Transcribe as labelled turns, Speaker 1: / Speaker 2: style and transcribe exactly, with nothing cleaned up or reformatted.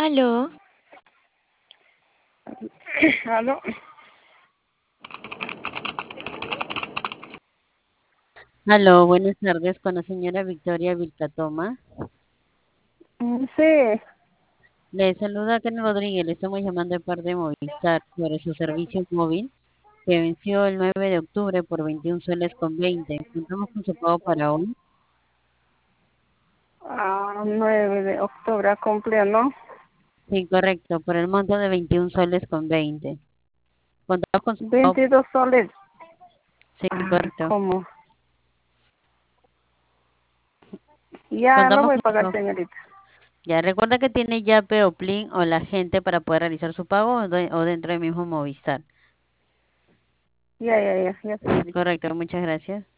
Speaker 1: Aló,
Speaker 2: ¿Aló?
Speaker 3: Aló, buenas tardes con la señora Victoria Vilcatoma.
Speaker 2: Mm, Sí,
Speaker 3: Le saluda Karen Rodríguez, le estamos llamando de parte de Movistar sobre su servicio móvil que venció el nueve de octubre por veintiún soles con veinte. Contamos con su pago para hoy.
Speaker 2: a nueve de octubre cumplió, ¿no?
Speaker 3: Sí, correcto, por el monto de veintiún soles con veinte. Contamos con su pago.
Speaker 2: veintidós soles.
Speaker 3: Sí,
Speaker 2: Ah,
Speaker 3: correcto.
Speaker 2: ¿cómo? Ya lo
Speaker 3: Contamos
Speaker 2: voy a
Speaker 3: con su
Speaker 2: pagar,
Speaker 3: pago.
Speaker 2: señorita.
Speaker 3: Ya recuerda que tiene Yape o Plin o la gente para poder realizar su pago o, de- o dentro del mismo Movistar.
Speaker 2: Ya, ya, ya, ya, señorita.
Speaker 3: Correcto, muchas gracias.